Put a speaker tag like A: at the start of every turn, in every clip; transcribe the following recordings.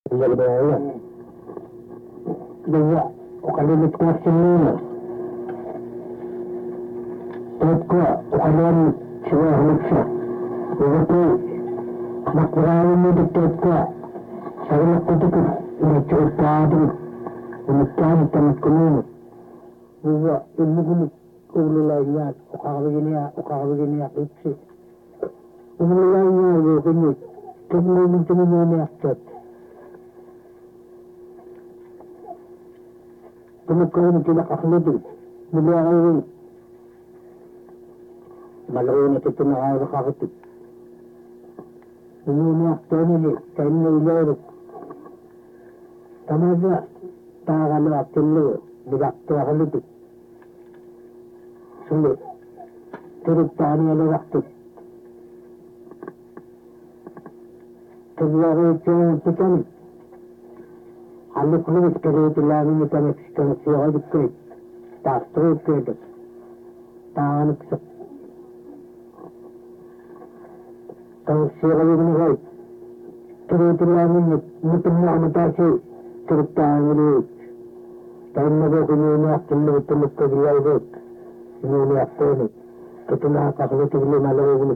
A: Iya, Dua, ukalimit ko sinuna. Tuhod ko, ukalian siya hamad siya. Uwa ko, makurawin mo dito ko. Sabi ko dito, inatsuot ka dito. Umagkamit tamat ko muna. Uwa, imugunit, ululay niya, ukakawagin niya, ipsi. Umululay niya, ukunit. Tumulong tumulong niya, aktot. Tumagkawin kinakakalitin. Muli ako yun. Malawin at ito nakakakatid. Umunak to nili, kain na ilorok. Tamaga, takalawak tilo, bigakto akalitin. Sulit, turut taani alawakto. Tagla ko ito ang tikani. Aluk-luk kereta lagi kita Mexican siapa dikit, tak terus kereta, tangan kesek. Kalau siapa yang menolak, kereta lagi mutnya amatasi kereta ini. Tahun lalu ini aku melihat kerja itu, ini aku ini, kita nak kalau kita beli malam ini,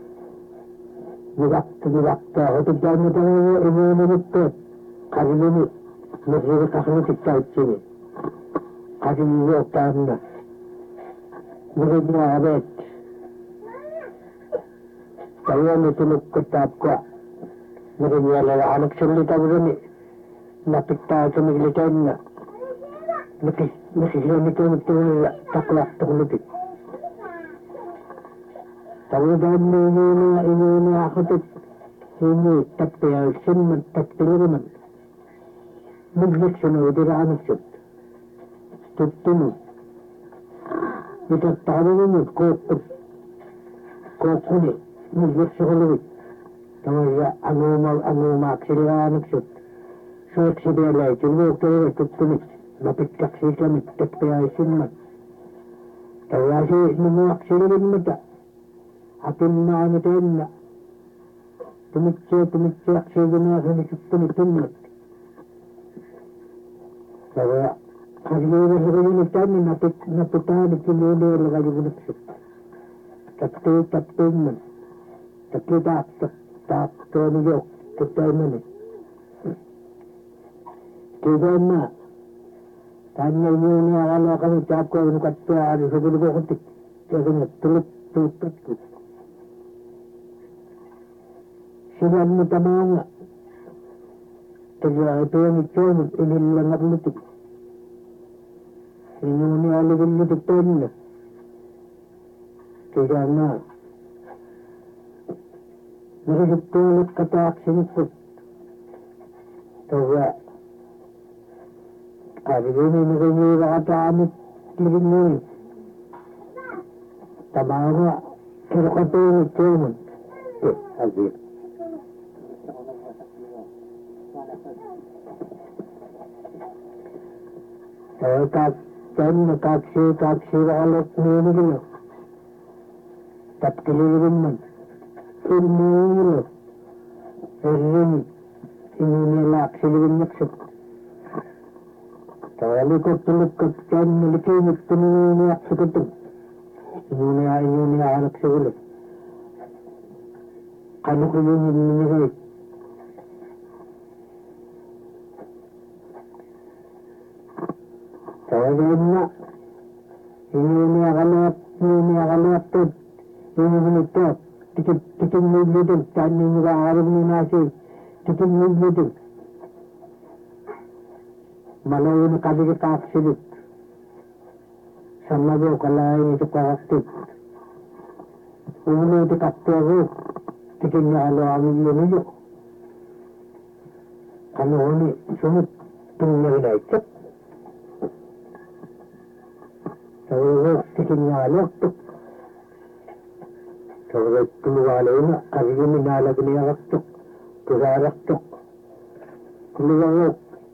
A: waktu, itu jangan ini itu, kali ini. Masih kakaknya kita ini, kasih juga karena mereka abet. Saya itu nak kitab kuat, mereka adalah anak sendiri tahu ni, nak kita itu milikan nak, masih itu taklak terlebih. Tahu dah ini aku tu ini tak tiada sen tak tiada. Menghasilkan udara anak tutup, kita tahu ni kau ni menghasilkan lebih, tamanya anu maksimal anak suat sebelah itu kita tutup, lapik kaksi kami terpeai semua, tahu sih menghasilkan muda, akan mana tenda, tumit aksi guna kami tutup. Saya hari ini hari ini naputahan itu lolo lagi bunyi. Tapi men, tapi tak terjadi mana. Kerana tanya ini kalau kami cakap dengan kata ada sebelum ketik, jadi tulis. Siapa minta mana? Terjadi itu yang itu ini lengan lutuk. Ini alih lutuk pun. Kerana mereka itu kata aksi itu. Tahu hari ini mereka kata amit ini. Tamanya kalau kata itu pun. Aziz. Saya taksi walau ni gila, tak kelirin ilmu ini lak kelirin maksud. Kalau ikut tuluk kan memiliki ini maksud itu, ini anak sebelah. Kalau ini Tawagannya ini akan tuh ini tuh tiket itu tani juga harus nasi tiket itu malah ini kali kita aksi sama juga kalau itu praktik ini itu kapten tiketnya kalau ambil ini juga kalau ini semua tinggal naik Tahu tiketnya waktu, tahu keluar lagi, kali ini nala punya waktu, keluar waktu, keluar.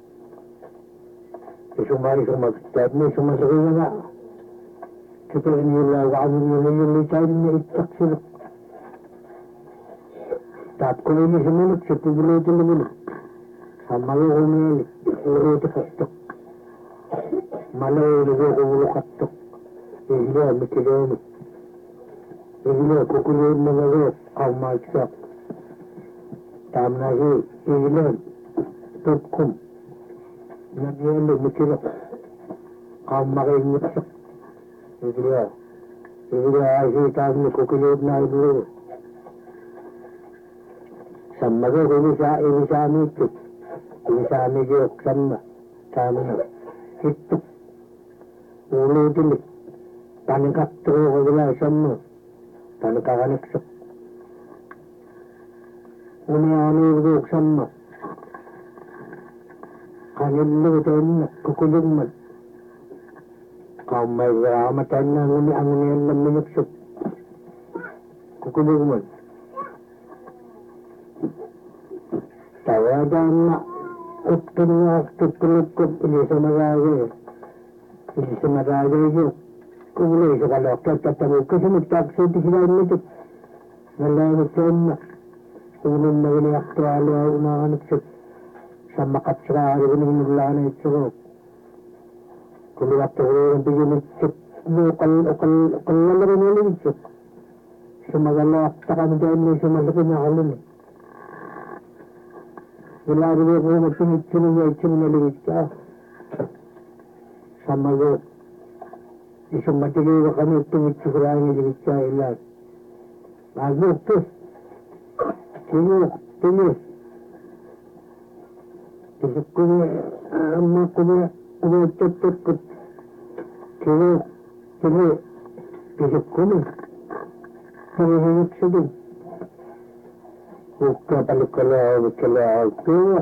A: Semua sebenarnya kita ini lawan ini cari taksir. Tak kau ini semua seperti itu. Samalu humili, ulit katok. Malaw ulo katok. Ihila mikiloni. Ihila kukulun mga rok, ang magsak. Tamna hi, ihila, tukum. Nagyalo mikilok. Ang makingitsak. Ihila. Ihila ay hi tamni kukulun na ihila. Samaga inisami ito. Inisami giyok sama. Sama. Ito. Ulo dilik. Tanangkat tuho ko wala sama. Tanangkakanaksak. Uniyani giyok sama. Kanilo tayo na kukulong man. Kung may ramatan na ang uniyan ng minaksak. Kukulong man. Tawagan na utun na tutulog ko ili sa maragay yun kumulay sa kaloklat at tawag kasi magtaksod sila nito nalamit yun na unang na gini aktualo ang unahanap sa makatsara yun ang naglanay ito kumulat ko rin ang bigyan ito ukal rin ulit ito sa magalak takang dyan sa malaki na kalun Wala rin ako magsunod-sunod na liwit ka. Sa malo. Isang matigay ka kami tumitsura ng liwit ka ilan. Bago ito. Tinis. Isip ko na mga kumatapot. Tinis. Isip ko na. Hinihinip siya din. Ukka palikala kaya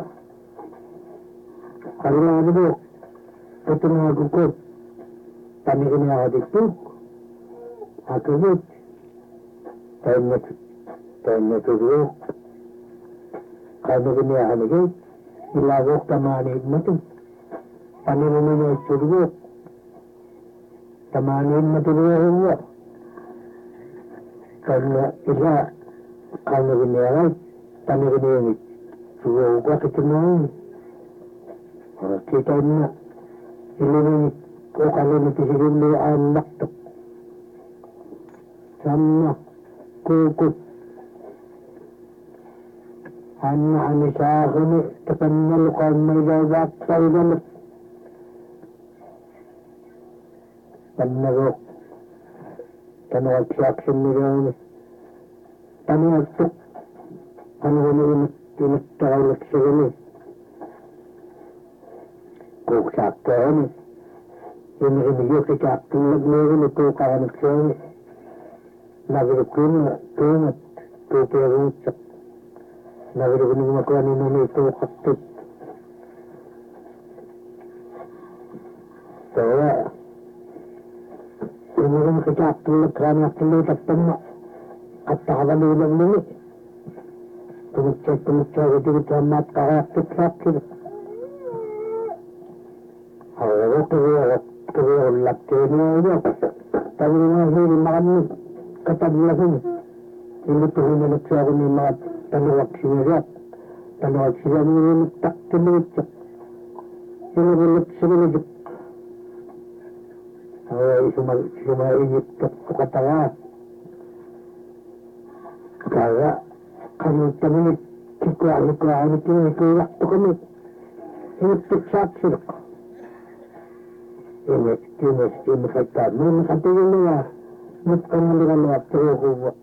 A: karena itu ketemu aku tani kini ada itu aku lihat tanya tu dia kalau kini ada itu ilawak tamani matu tani kini itu dia tamani matu dia karena ilah kalau kini ada tani kini juga gua ketemu kita na ilini ko kalau natisigil ni anak to sama kukut ani sa kini tapanal ko may gawak sa ilan panagok tanawag sa action ni gawin tanawag to ano gawin tinatawag sa gawin kung sakto yan inibigyo si Captain Nagmeron ito kanaksyon nagirukun tunat tuperutsak nagirukun yung makuha nino ito kapit kaya inibigyo si Captain Nagmeron ito kapit at takabalilang nini tumutsak ito mat kakapit sakit Kaya lakay niya yun. Sabi nga hindi makamit kataglasin. Inutuhin na siya ako ni mga tanawag siya. Tanawag siya ni taktilit siya. Inutulit siya ni Diyos. Ay, sumainit sa katawa. Kaya, kami tanawag kikuha ito kami. Inutulit siya sila. Ini kata, ini kata ini ya, bukan dengan waktu aku.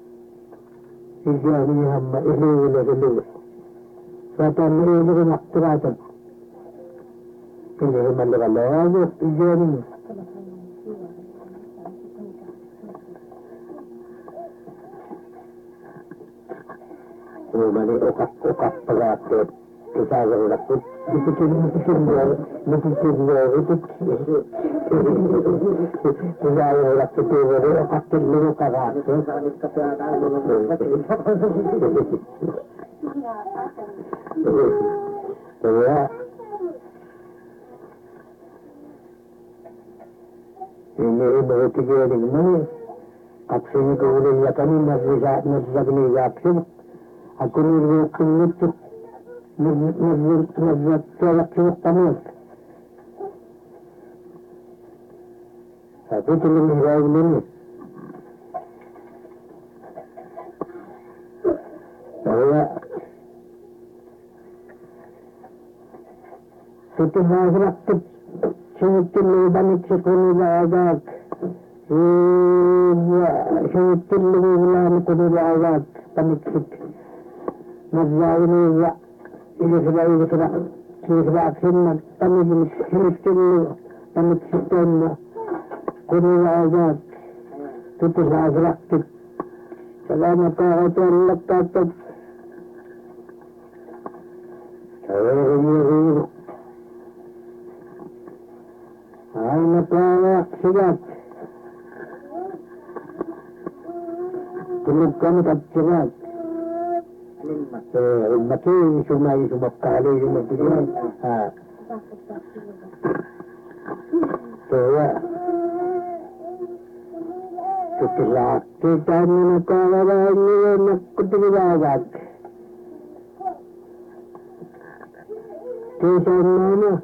A: Ini hamba ini. Kata ini dengan waktu aja. Ini dengan waktu ini. Oh, mana okat pelat. Kita akan dapat dipikir itu kita akan dapat itu okat dulu karat ya ini berarti dia ini aksinya kemudian kami masih nggak aksi aku nih itu نزلت في القميص فقلت له جاي مني فهو قلت له أزرقت شهدت اللي بنك شكوني بعضاك شهدت اللي بلان كوني بعضاك بنك شك نزاوني يخبع سنة بنك شهدت اللي بنك شكوني كوني بعضاك قلت له أزرقت سلامة طاعت لك تاتت أنا طالع شجاع كل كانت الشجاع المكين شو ما يبقى عليه المكين هو تطلع تاني طالع إني كنت بجاعك كيسان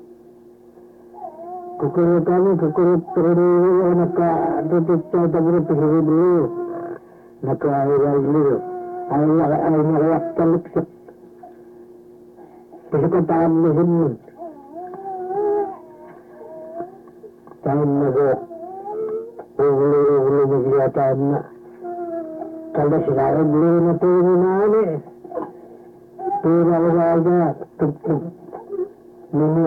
A: Kukuru kami perlu naka tutup tabur perlu dulu naka ayah dulu ayah waktu luksuk kesukaan musim tahun naga ulu kegiatan kalau sekarang beli nanti mana pura aja tutup ini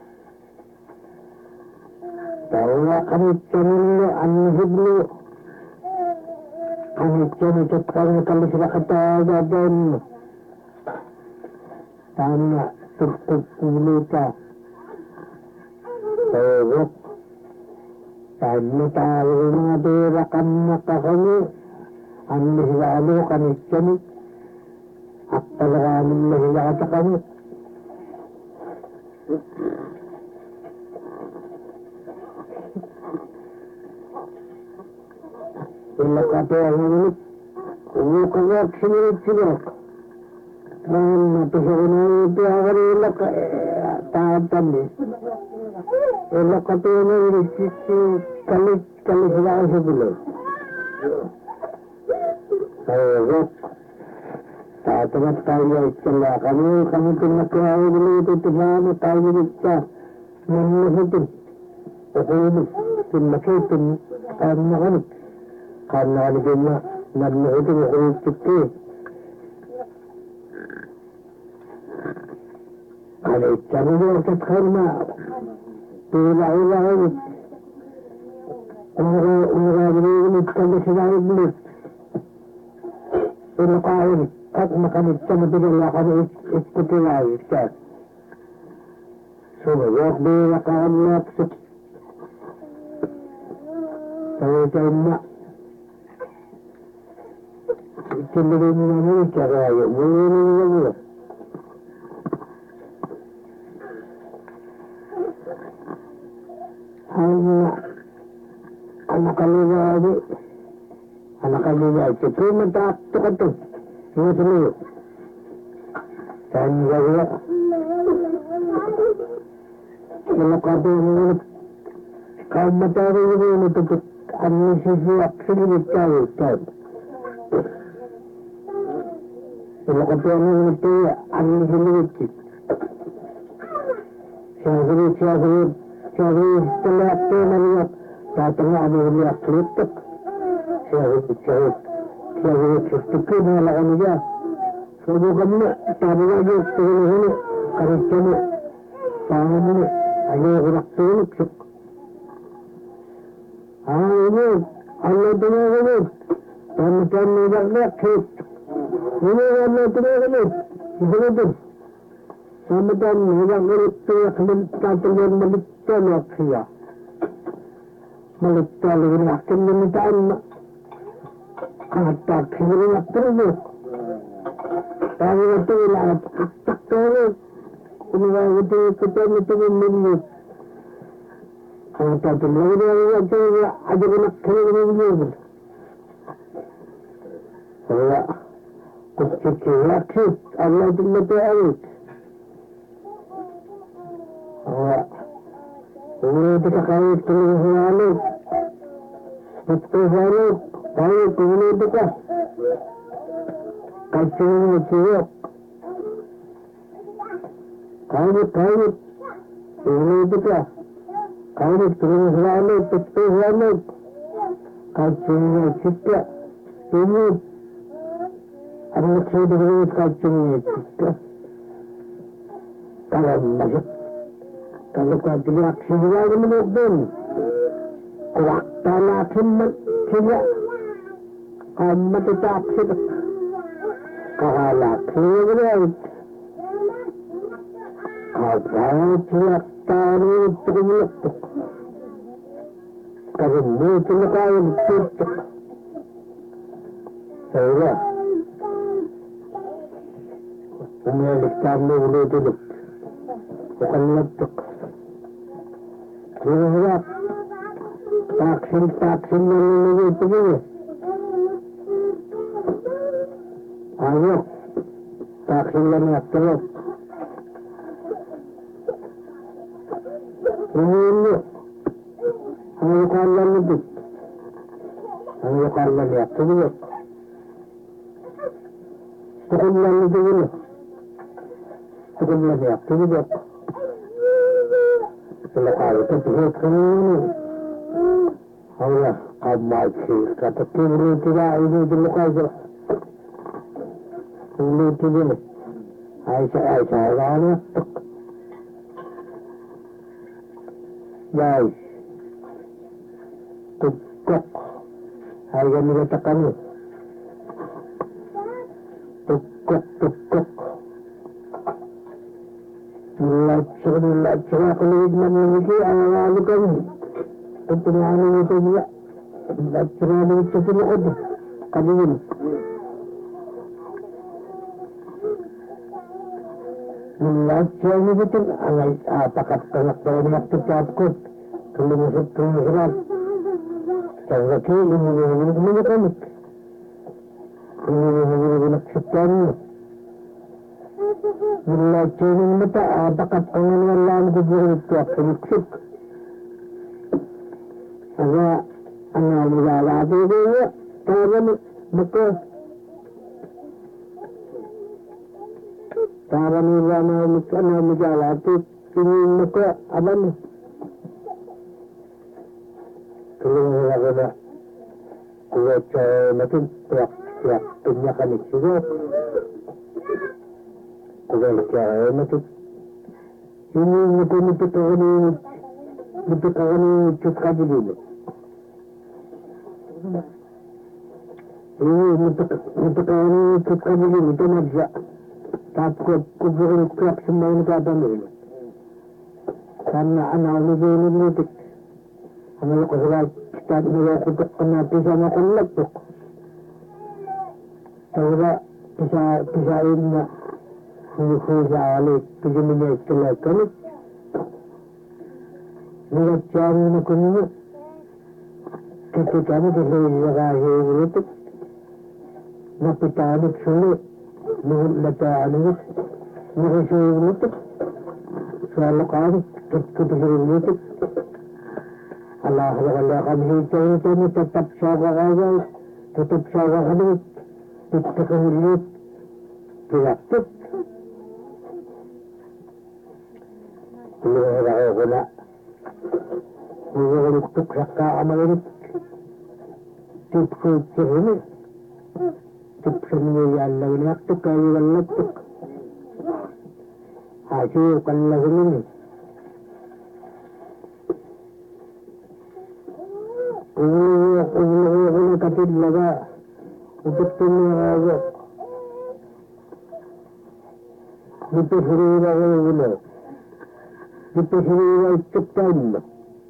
A: bahwa kami cenderung anjiblu kami cenderung kalau sudah kata dan tanya tutup mulut bahwa tanya tahu mana rakam kami anjiblu kami cenderung apa lagi kata kami إلا قطعه وقضاك سمرت سبرك لأن تشغلنا يبيع غير لك تعبتني إلا قطعنا كلي سبعه سبله فوق تعتمد قاية إتلا kami kena kaya dulu tutupkan kaya kita menyesuaikan pokoknya penmakitan kami karena adanya nabi itu berhubung kita kalau cari orang karena orang ini kalau sedang beli ini kain tak makan cuma tidak kalau itu lagi kan semua waktu akan maksud saya cuma cenderung ini cara yang ini anak kalian itu cuma tak tu ini semua dan juga kalau kalian kalau materi ini itu analisis aksi dicari kalau kalian itu analisis Syahri setelah melihat datangnya ada melihat kritik Syahri kritik melakukan dia sebab kami tadi lagi ini kerjanya sangat ini hanya waktu itu ini Allah Taala ini dan menjaga kita ini Allah Taala ini Ramadan yang itu akan terjadi melihat waktunya, melihat lagi akan memintaan kata kira terus. Tapi itu lah terus, kemudian itu kita melihat kata terus itu ada nak kira ini. Saya kecil Allah Taala Ini kita kait tulis halus. Betul halus. Kait ini kita. Kacungnya ciok. Kait. Ini kita. Kait tulis halus. Betul halus. Kacungnya cita. Ini. Anak saya dengan kacungnya cita. Kalau masuk. Kalau kau tidak siapa menurutmu, waktu lagi tidak, kamu tidak siapa. Kalau lagi berani, kau tidak tahu terus. Kalau mungkin kau tidak, saya, pemilik kamu itu, bukan letuk. Lihat, vaksin yang itu juga. Ayo, vaksin yang terus. Ini, ayo kalian itu juga. Tukulan itu juga. Tukulan itu juga. Kalau itu terus ini, Allah kamu kata kiri tidak ini dulu saja. Ini begini, Aisyah lama, baik, tukuk, harga milik tekannya, tukuk. Lacur aku memiliki awal kami. Kepentingan itu juga. Lacur itu tidak ada. Kami ini. Lacur itu apakah tengah banyak tercatat. Kemudian saya kira ini kami. Ini sekian. Lacur ini tak apakah pengenalan keburukan itu Saya anak muda itu ya, kawan betul. Kawan muda itu ini betul apa nih? Kalau ada kuaca macam tiap punya kan itu. Kuaca macam ini betul kawan cukup dulu. Ini untuk kawan cukup dulu itu macam takut kubur kerap semua ini ada dulu. Karena anak ini itu, anak kalau kita juga kita kena pisah makan lepuk. Saya bisa ini bisa alik 7 menit kelihatan. Lihat cari makannya. Ketika itu saya itu, napita anak sulit, nata anak, nasi itu, soal kau kita itu. Allah kami itu tetap sabar aja, tetap sabar aja, tetap lihat, tidak. Kalau ini untuk raka amal ini, tipu ini, tipu ini Allah ini waktu kaya Allah tu, hasil Allah ini. Ini kata laga, untuk dunia aja, itu sendiri lagi ini, itu sendiri itu time.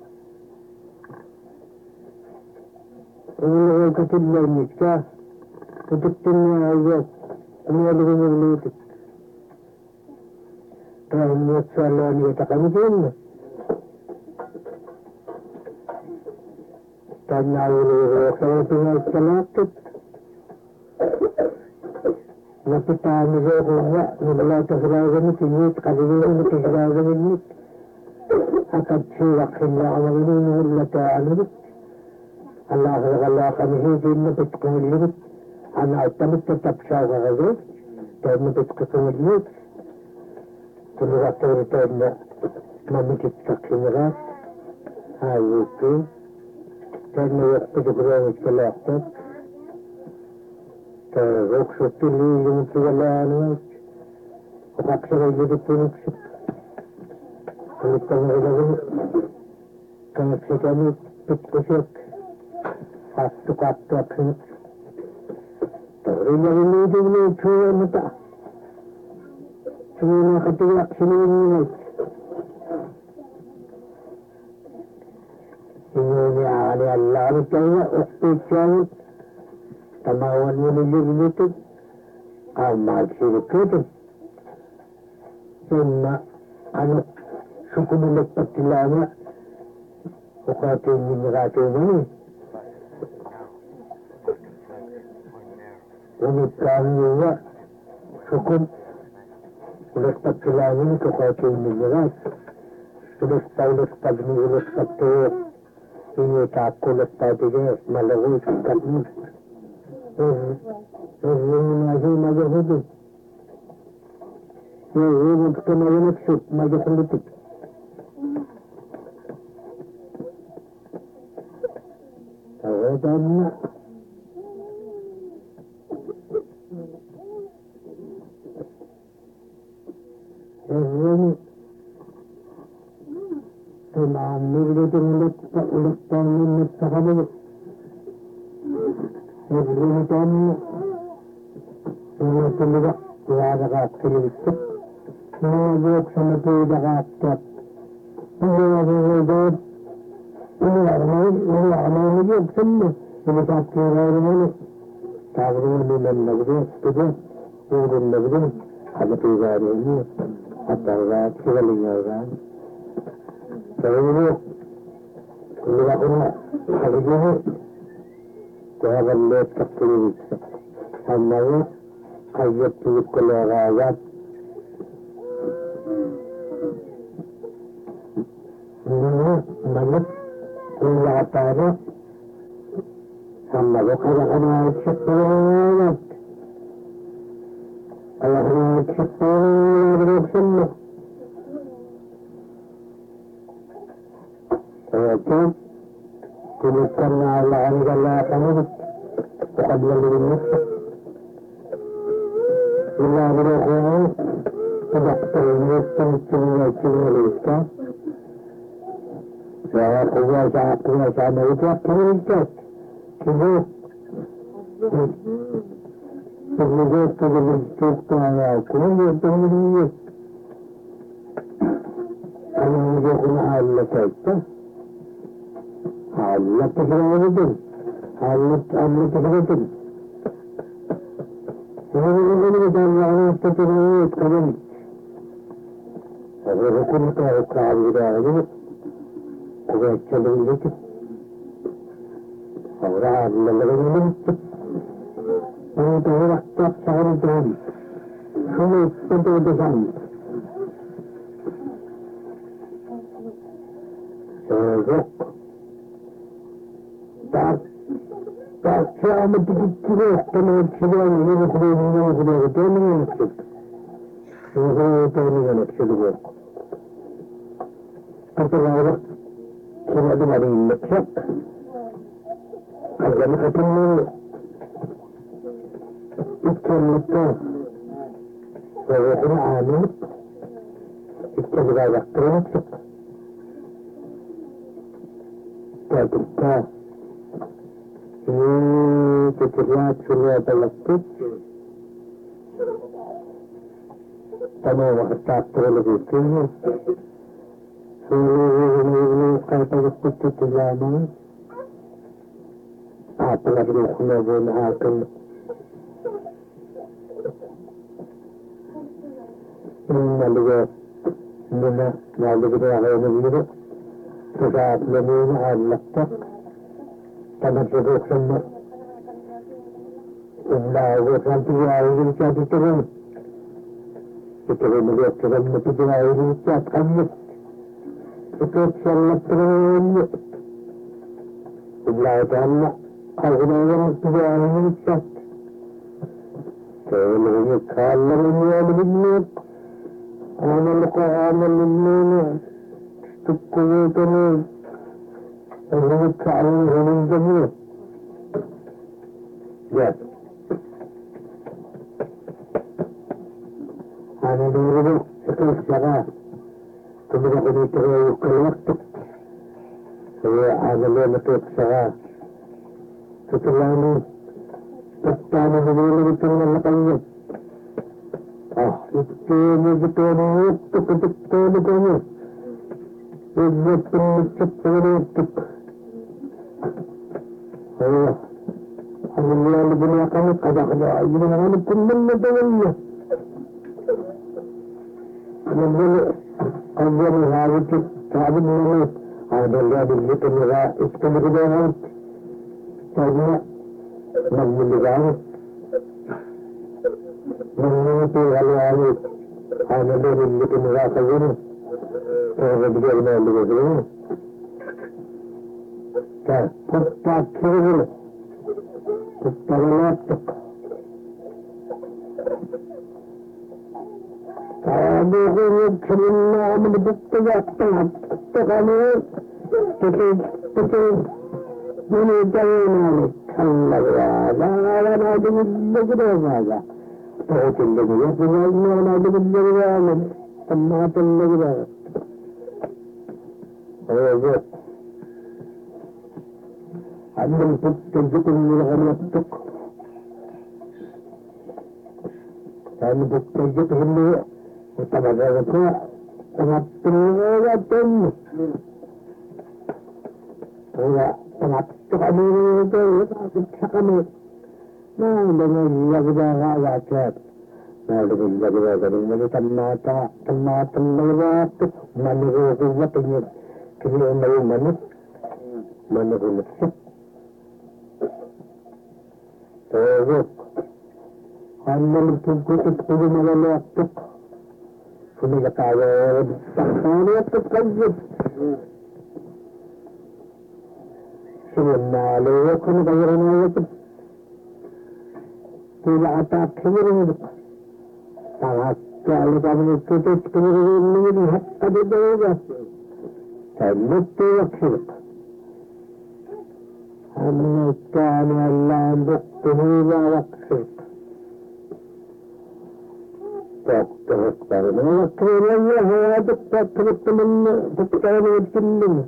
A: Ini kata lain kita, untuk dunia aja, ini ada yang itu. Terima kasih ni tak kami pun. Tanya ini saya tinggal selaput. Napita ni saya ni bela terserah ni tinggi sekali ni terserah ni. أكد شيء خلا عملين ولا تعلمت الله غلا خمسين جنة بتكون اللي أنا أعتمد تبشر غزوت تأمل بتكون اللي كل وقت ورتنا ما متتكلم غاز هاي وكين تأمل وقت جبران كلاحتك تروح شوتي اللي يمكن ولا أنا وأكثر اللي بتكون كل كان سكاني بتكشف satu akhir terima ini dulu cuma minta cuma ketika sini ini ada Allah berkata uktikan tamawan ini itu amal syukur semua anak suku milik pertilama ukati ini ومثال هو حكم والاستقلالين كخاطر المجرات والاستبني والاستبطوق إن يتعقل الطابقات ملغوث التقنيس الرمي ما جهده يجب كما ينفسك ما جهدتك فهذا الرمي المعمولة الأسطان من التخبط الرمي تاني ويصل لك وهذا غاكل السك ويجوك سمتو دغاكتك وهو الغيبات وهو عمال يجوك سمه ومتعكي غير ملك تعبرون من المجدين كده يقول المجدين هذا في غيره حتى الغاية كذا اللي يغان فيقولوا كل قلنا حقيقه وهذا اللي تكتبه أنه قيدت كل غايات منه ملك كل عطارة ثم ذكر أنها الشقوات أنها الشقوات بروح سنة ويكون كل كنا على عند الله قمت وقبل النصف إلا بروحه تدقى المستمع كلمة الإسكان وقوة عقلية عملية كلمة كذا النجاة كذا تبقى كل الدنيا أنا نجاة على كذا على تفرد على تفرد وهذا اللي يدعى تفرد كذا هذا كل كائن هذا وقت كذا لك أوراق للغنم وأنت وقت شهر الدين شو تبغى تفهم؟ زق تعال شو عم تجيبه تمام شباب من الخدمة تاني نكتب وهو تاني نكتب أتلاقى كما دمري نكتب أجمع كل الكلمة ويكون عامل الكلمة يقرأ تلك تتريات شروع تلقت تمام وقت تولد فيه كيف يكتب تجامل أعطلق الخلوبون عاقل إن اللي من والدنا غير اللي تجاب لمن علقت تمسكوك ثم إلا هو كان تجاهل الكاد ترون تترون الوقت ثم تجاهل الكاد قمت وتتسلطون بالله تعالى أغنى وتجاهل الشك تقول قال من يوم بالنور أنا لقاء من تقوتني أنا تعلم من جميع جاء أنا دوري سكوت شغال تبغى بدي تغير كل وقت هو هذا اللي متوقع شغال تطلعني تطلعني بدون بتقول لك أيه بتقولي بتقولي كذا بتقولي هو اللي الدنيا كانت قد أخذ أجمل كل من تولي من أول هذا تعبد منه هذا اللي بالجت اللي استمر ده هذا من اللي جاي من في غلواني هذا اللي اللي كذا هذا بدل ما اللي جاي كان كذا تتغلط هذا يقول كلمة من بتجات تغني تكيد من يدعينا الله يا لا أنا أدري بقدر هذا تقول اللي يقول أنا أدري بقدر ما تقول هذا عندما تجد من الغلط كان تجد اللي طبعا هذا تنطلع تنم هو تنطلع تنم ما عندنا يبغى هذا كاب ما يبغى هذا من تناتا تناتا من هو قوة كذي من هو هو عندما تقول من الوقت ثم يقعد ثانية تتقيد شو المال يكون غيرنا يجب تبع تأخير تعال تعال تتكلم من حق بدوجة تمت وكشف أن كان الله بقته وكشف تذكر ما كان الله تذكر من تذكر كلنا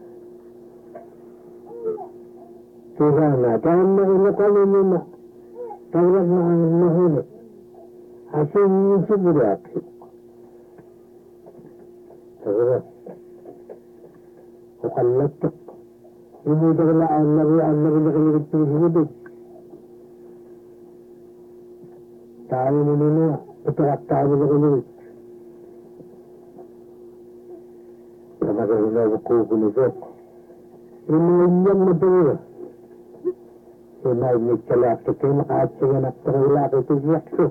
A: كذا كان نقول لنا تورثنا عن المهنة عشان يسبرك تورث وقلتك يموت الله النبي غير التوحيد تعالوا مننا وتوقع بالغلو كما قلنا وقوف نزاق إنه يوم دورة إنه يمكن تكون قاعد سينا تغيلا بتجيحه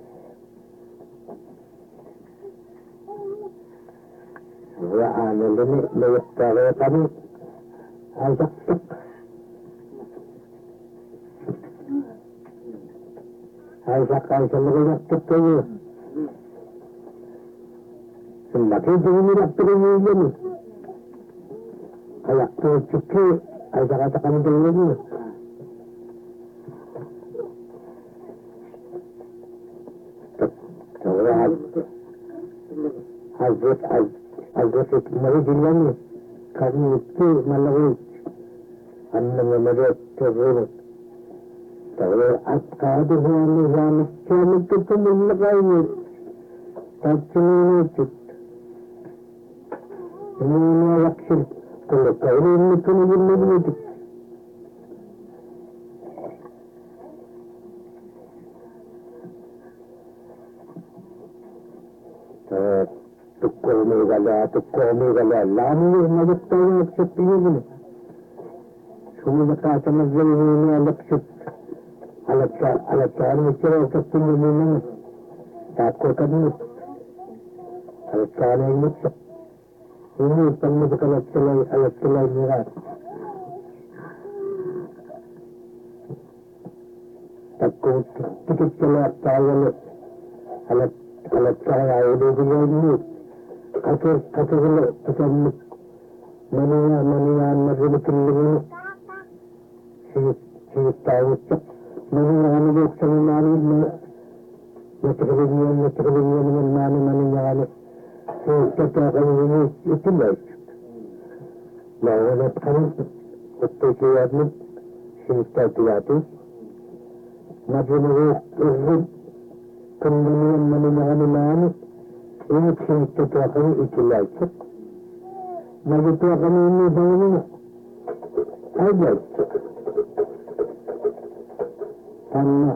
A: وعانا لنا لا يستغيطني أزقك هذا قال سلغي يكتبه ثم كيف يكتبه يجمي هيكتبه تشكي هذا قد قمت الذين حزت مريد اليمي كان يكتب ملغيت أنما مريد تغيرت تغير أتقاده النظام الشامل تكون اللغاية تجنينيك من يكسر كل قولين لكم بالنبيتك تقومي غلا لا ما يستطيع أكسبتين شو بقى تنزلني على أكسب على الشعر والشعر كتن من تاكو كدني على الشعر المكسب ini pernah alat kelai merah. Takut tikit kelai tayal alat kelai ada juga ini. Kata macam mania macam kelai si tahu cak mania ni sama macam dengan mania ni. Kita akan ini itu baik. Lawan kan waktu kiat ni kita tiada. Macam itu kemudian mana ini kita akan itu baik. Macam itu akan ini baik. Aja. Karena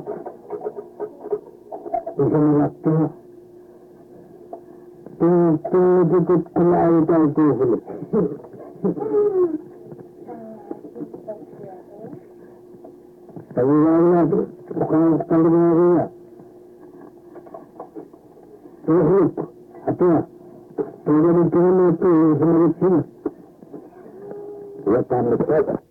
A: itu waktu ikut kelai itu boleh. Tapi kalau bukan kalau dia, itu apa? Tidak ada itu sebenarnya. Lepas itu.